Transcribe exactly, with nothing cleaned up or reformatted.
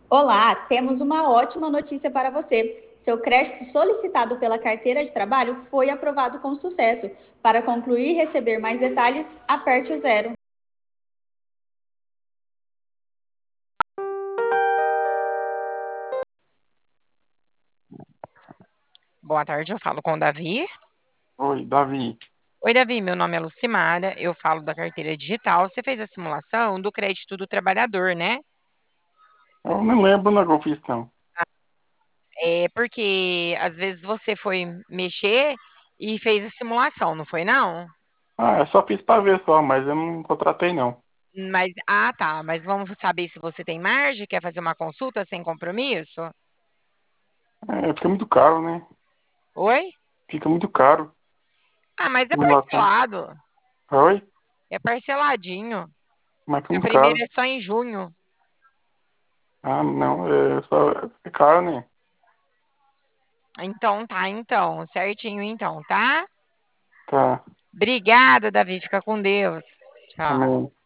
Olá, temos uma ótima notícia para você. Seu crédito solicitado pela carteira de trabalho foi aprovado com sucesso. Para concluir e receber mais detalhes, aperte o zero. Boa tarde, eu falo com o Davi. Oi, Davi. Oi, Davi, meu nome é Lucimara, eu falo da carteira digital. Você fez a simulação do crédito do trabalhador, né? Eu não lembro onde é que eu fiz, não. É porque às vezes você foi mexer e fez a simulação, não foi não? Ah, eu só fiz pra ver só, mas eu não contratei, não. Mas, ah, tá, mas vamos saber se você tem margem, quer fazer uma consulta sem compromisso? É, fica muito caro, né? Oi? Fica muito caro. Ah, mas é Simulação. parcelado, Oi? é parceladinho. Mas fica A muito primeira caro. é só em junho. Ah, não, é só... É caro, né? Então tá, então, certinho então, tá? Tá, Obrigada, Davi, fica com Deus. Tchau. amém.